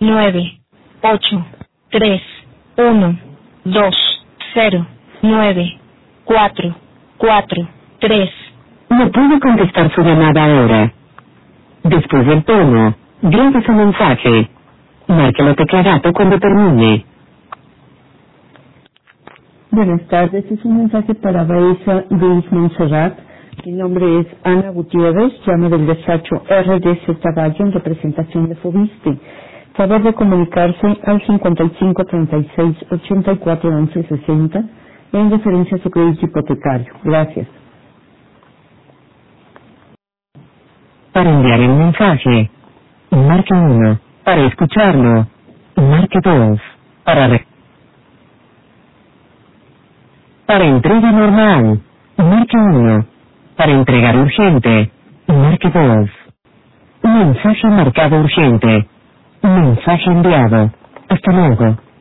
9, 8, 3, 1, 2, 0, 9, 4, 4, 3. No puedo contestar su llamada ahora. Después del tono, grabe su mensaje. Marque la tecla gato cuando termine. Buenas tardes, es un mensaje para Baiza Luis Montserrat. Mi nombre es Ana Gutiérrez, llamo del despacho RDC Caballo en representación de Fobiste. Favor de comunicarse al 55 36 84 11 60 en referencia a su crédito hipotecario. Gracias. Para enviar el mensaje, marque 1. Para escucharlo, marque 2. Para entrega normal, marque 1. Para entregar urgente, marque 2. Mensaje marcado urgente. Mensaje enviado. Hasta luego.